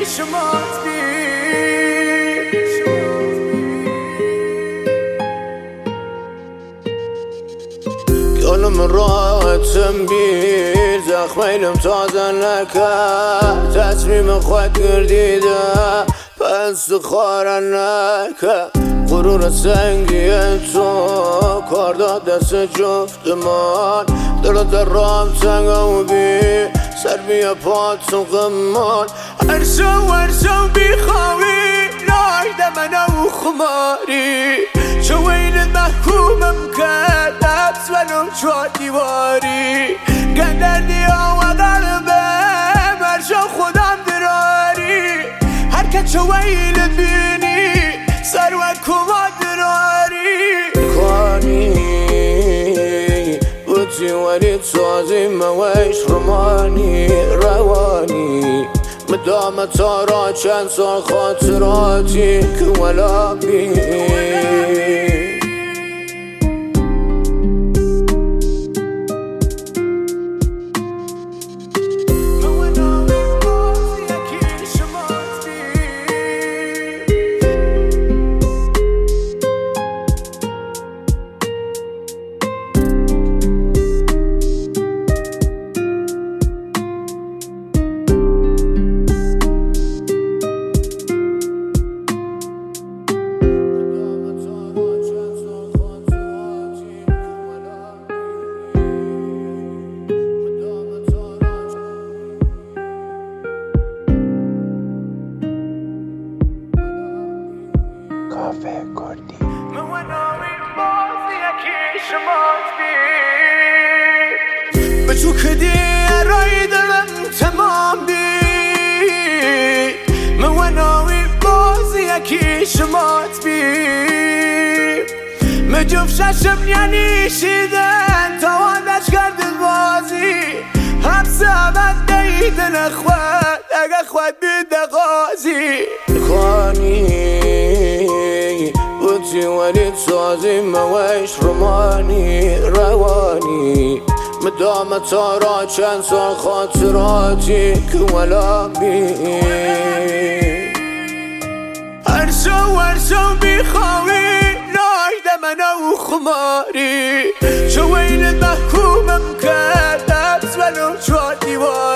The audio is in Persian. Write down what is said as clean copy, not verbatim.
شمات بی گلم راحتم بیر زخمینم تازه نکرد تصمیم خود گردیده پس خواره نکرد غرور سنگی تو کار داد دست جفتمان دلت رام تنگم بی سر بیا پات و غمان ارسو بیخواهی نایده من و خماری چو ویلت محکومم کرد حبس ولو چوار دیواری گندردی ها و قلبم ارشا خودم دراری هرکت چو ویلت بینی سر و کمات دراری کانی بودی ولی تازی مویش رمانی روانی مدام تارا چند سال خاطراتی که ولا بی کافه کردی به تو کدی رای دلم تمام بی مواناوی بازی یکی شمات بی مجوف ششم یعنی شیدن توانش کردن بازی حبس عبد دیدن خود اگه خود بیده غازی خانی بودی ولی تازی مویش رمانی روانی مدام تارا چند سال خاطراتی که ولا بی ارسو بیخواهی نایده من و خماری چو ویلت محکومم کرد حبس ولو چوار دیواری